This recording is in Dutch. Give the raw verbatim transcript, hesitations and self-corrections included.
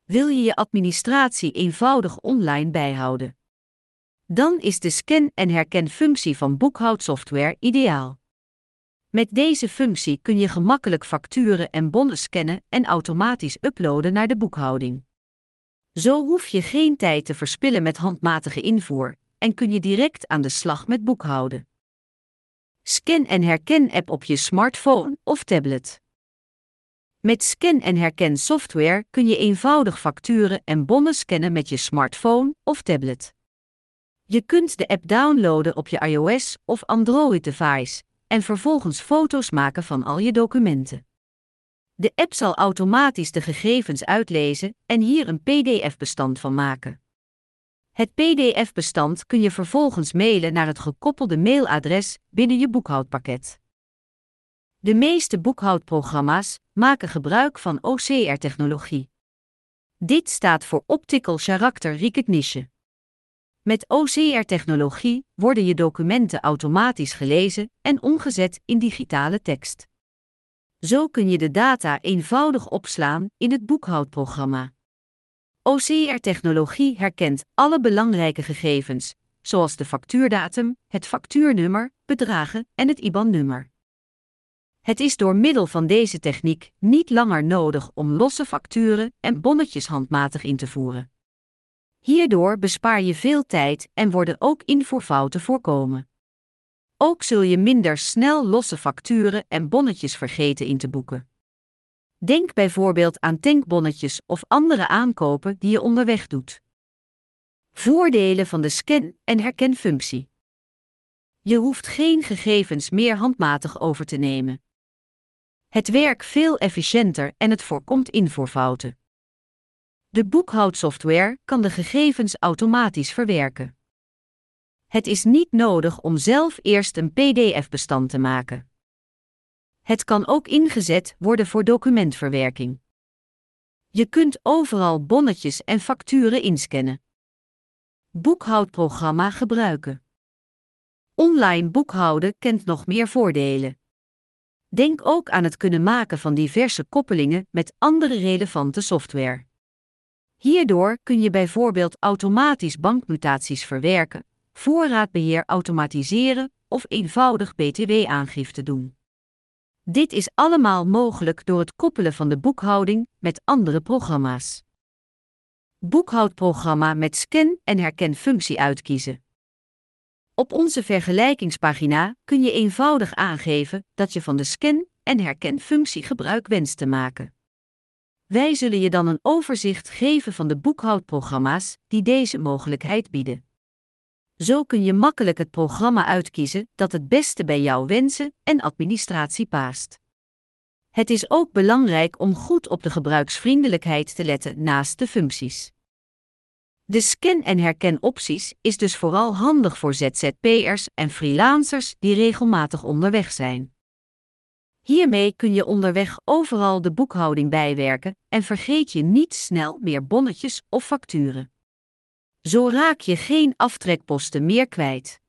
Wil je je administratie eenvoudig online bijhouden? Dan is de scan- en herkenfunctie van boekhoudsoftware ideaal. Met deze functie kun je gemakkelijk facturen en bonnen scannen en automatisch uploaden naar de boekhouding. Zo hoef je geen tijd te verspillen met handmatige invoer en kun je direct aan de slag met boekhouden. Scan- en herken-app op je smartphone of tablet. Met scan- en herken software kun je eenvoudig facturen en bonnen scannen met je smartphone of tablet. Je kunt de app downloaden op je iOS of Android-device en vervolgens foto's maken van al je documenten. De app zal automatisch de gegevens uitlezen en hier een P D F-bestand van maken. Het P D F-bestand kun je vervolgens mailen naar het gekoppelde mailadres binnen je boekhoudpakket. De meeste boekhoudprogramma's maken gebruik van O C R-technologie. Dit staat voor Optical Character Recognition. Met O C R-technologie worden je documenten automatisch gelezen en omgezet in digitale tekst. Zo kun je de data eenvoudig opslaan in het boekhoudprogramma. O C R-technologie herkent alle belangrijke gegevens, zoals de factuurdatum, het factuurnummer, bedragen en het I B A N-nummer. Het is door middel van deze techniek niet langer nodig om losse facturen en bonnetjes handmatig in te voeren. Hierdoor bespaar je veel tijd en worden ook invoerfouten voorkomen. Ook zul je minder snel losse facturen en bonnetjes vergeten in te boeken. Denk bijvoorbeeld aan tankbonnetjes of andere aankopen die je onderweg doet. Voordelen van de scan- en herkenfunctie. Je hoeft geen gegevens meer handmatig over te nemen. Het werkt veel efficiënter en het voorkomt invoerfouten. De boekhoudsoftware kan de gegevens automatisch verwerken. Het is niet nodig om zelf eerst een P D F-bestand te maken. Het kan ook ingezet worden voor documentverwerking. Je kunt overal bonnetjes en facturen inscannen. Boekhoudprogramma gebruiken. Online boekhouden kent nog meer voordelen. Denk ook aan het kunnen maken van diverse koppelingen met andere relevante software. Hierdoor kun je bijvoorbeeld automatisch bankmutaties verwerken, voorraadbeheer automatiseren of eenvoudig B T W-aangifte doen. Dit is allemaal mogelijk door het koppelen van de boekhouding met andere programma's. Boekhoudprogramma met scan- en herkenfunctie uitkiezen. Op onze vergelijkingspagina kun je eenvoudig aangeven dat je van de scan- en herkenfunctie gebruik wenst te maken. Wij zullen je dan een overzicht geven van de boekhoudprogramma's die deze mogelijkheid bieden. Zo kun je makkelijk het programma uitkiezen dat het beste bij jouw wensen en administratie past. Het is ook belangrijk om goed op de gebruiksvriendelijkheid te letten naast de functies. De scan- en herkenopties is dus vooral handig voor Z Z P'ers en freelancers die regelmatig onderweg zijn. Hiermee kun je onderweg overal de boekhouding bijwerken en vergeet je niet snel meer bonnetjes of facturen. Zo raak je geen aftrekposten meer kwijt.